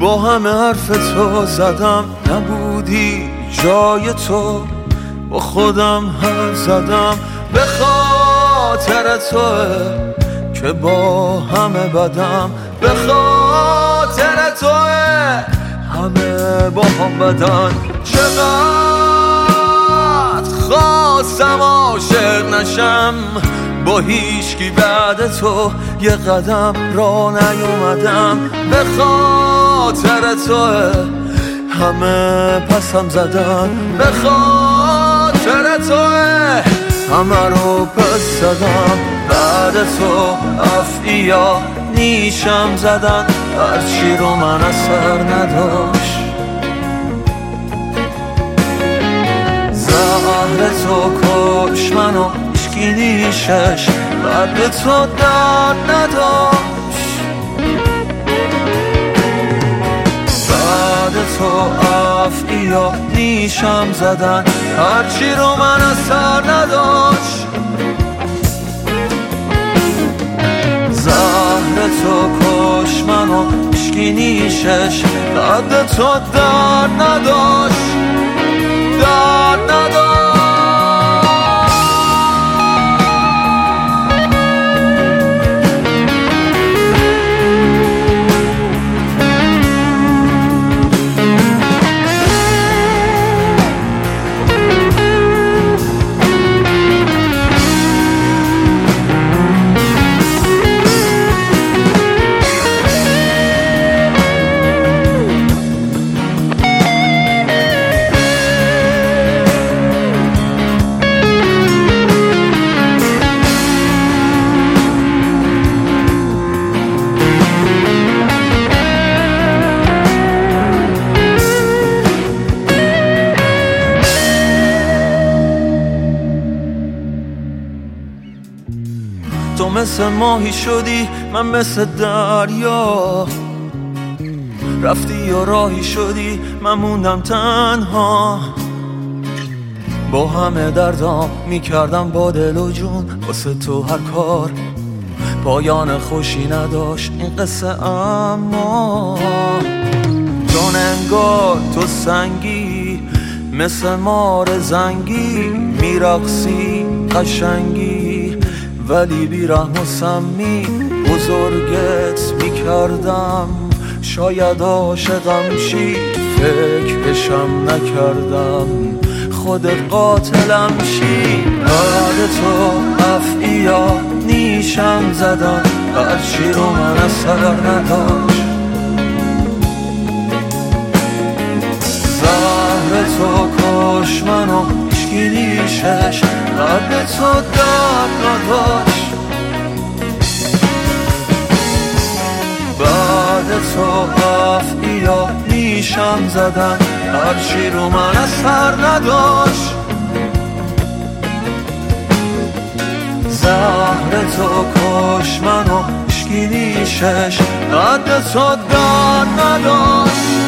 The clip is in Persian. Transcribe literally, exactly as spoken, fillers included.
با همه حرف تو زدم نبودی جای تو، با خودم حرف زدم به خاطر توه که با همه بدم، به خاطر توه همه با هم بدن. چقدر خواستم عاشق نشم با هیچکی بعد تو، یه قدم را نیومدم به خاطر توه همه پسم زدن، به خاطر توه همه رو پس زدم. بعد تو افعیا نیشم زدن، هرچی رو من اثر نداشت. زهر تو کش منو هیچکی نیشش، بعد تو درد نداشت. بعد تو افعیا نیشم زدن، هرچی رو من اثر نداشت. زهر تو کش منو هیچکی نیشش، بعد تو درد نداشت، درد نداشت. تو مثل ماهی شدی من مثل دریا، رفتی و راهی شدی من موندم تنها. با همه دردام میکردم با دل و جون واسه تو هر کار، پایان خوشی نداشت این قصه. اما چون انگار تو سنگی مثل مار زنگی، میرقصی قشنگی ولی بیرحم و سمی. بزرگت میکردم شاید عاشقم شی، فکرشم نکردم خودت قاتلم شی. بعد تو افعیا نیشم زدن، هرچی رو من اثر نداشت. زهر تو کش منو هیچکی نیشش، بعد تو درد نداشت. بعد تو افعیا نیشم زدن، هرچی رو من اثر نداشت. زهر تو کش منو هیچکی نیشش، بعد تو درد نداشت.